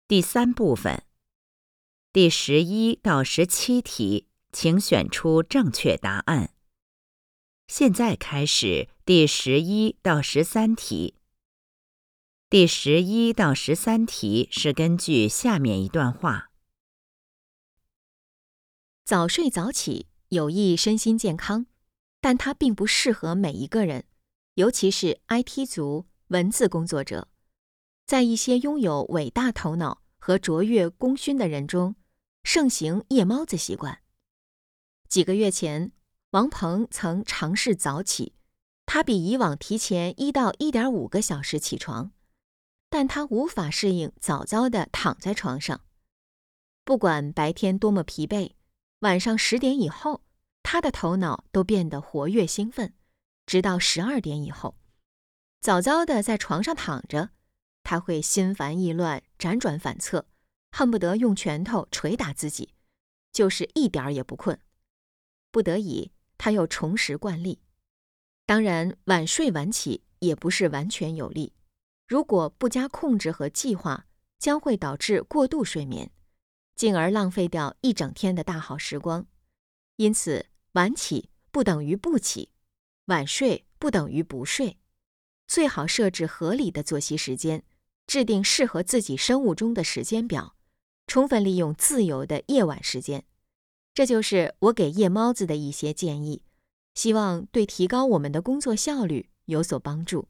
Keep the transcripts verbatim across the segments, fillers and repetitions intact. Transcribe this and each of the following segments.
第三部分，第十一到十七题，请选出正确答案。现在开始第十一到十三题。第十一到十三题是根据下面一段话： 早睡早起有益身心健康，但它并不适合每一个人，尤其是 I T 族、文字工作者。在一些拥有伟大头脑和卓越功勋的人中，盛行夜猫子习惯。几个月前，王鹏曾尝试早起，他比以往提前一到一点五个小时起床，但他无法适应早早地躺在床上。不管白天多么疲惫，晚上十点以后，他的头脑都变得活跃兴奋，直到十二点以后。早早地在床上躺着，他会心烦意乱，辗转反侧，恨不得用拳头捶打自己，就是一点儿也不困。不得已，他又重拾惯例。当然，晚睡晚起也不是完全有利，如果不加控制和计划，将会导致过度睡眠，进而浪费掉一整天的大好时光。因此，晚起不等于不起，晚睡不等于不睡。最好设置合理的作息时间，制定适合自己生物钟的时间表，充分利用自由的夜晚时间。这就是我给夜猫子的一些建议，希望对提高我们的工作效率有所帮助。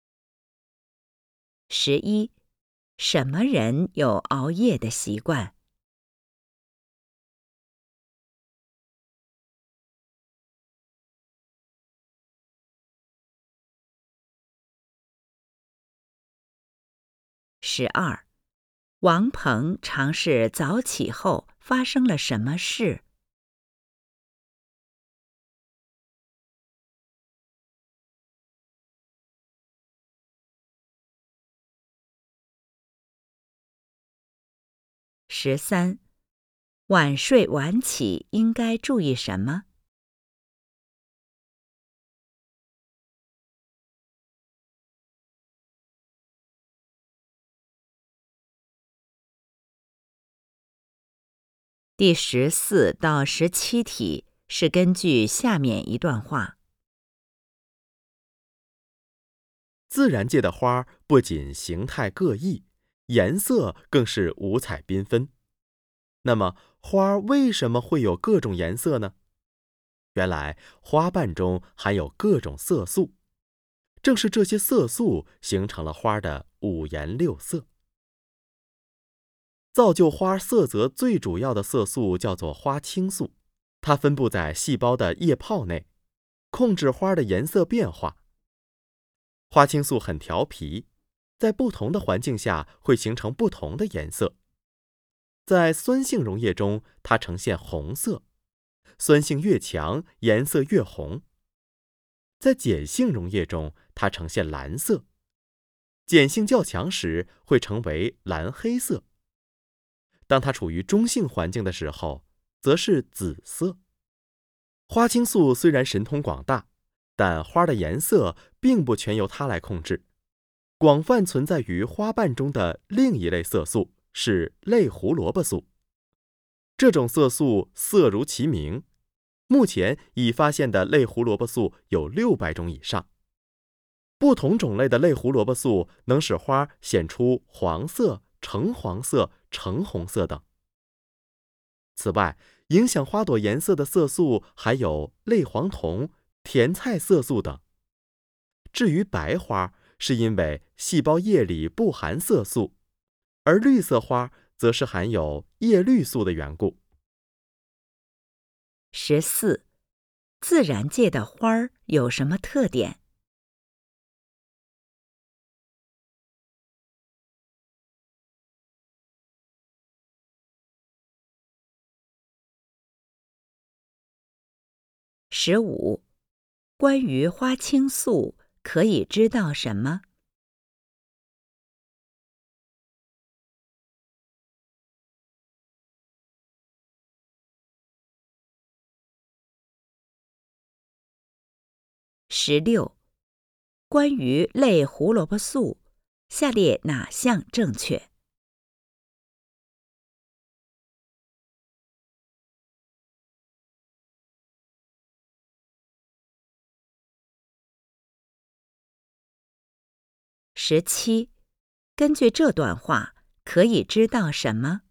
十一，什么人有熬夜的习惯？十二，王鹏尝试早起后发生了什么事？十三，晚睡晚起应该注意什么？第十四到十七题是根据下面一段话： 自然界的花不仅形态各异，颜色更是五彩缤纷。那么，花为什么会有各种颜色呢？原来，花瓣中含有各种色素，正是这些色素形成了花的五颜六色。造就花色泽最主要的色素叫做花青素，它分布在细胞的叶泡内，控制花的颜色变化。花青素很调皮，在不同的环境下会形成不同的颜色。在酸性溶液中，它呈现红色，酸性越强，颜色越红。在碱性溶液中，它呈现蓝色，碱性较强时会成为蓝黑色。当它处于中性环境的时候，则是紫色。花青素虽然神通广大，但花的颜色并不全由它来控制。广泛存在于花瓣中的另一类色素是类胡萝卜素。这种色素色如其名，目前已发现的类胡萝卜素有六百种以上。不同种类的类胡萝卜素能使花显出黄色、橙黄色、橙红色等。此外，影响花朵颜色的色素还有类黄酮、甜菜色素等。至于白花，是因为细胞液里不含色素，而绿色花则是含有叶绿素的缘故。 十四，自然界的花儿有什么特点？十五，关于花青素可以知道什么？十六，关于类胡萝卜素，下列哪项正确？ 十七，根据这段话，可以知道什么？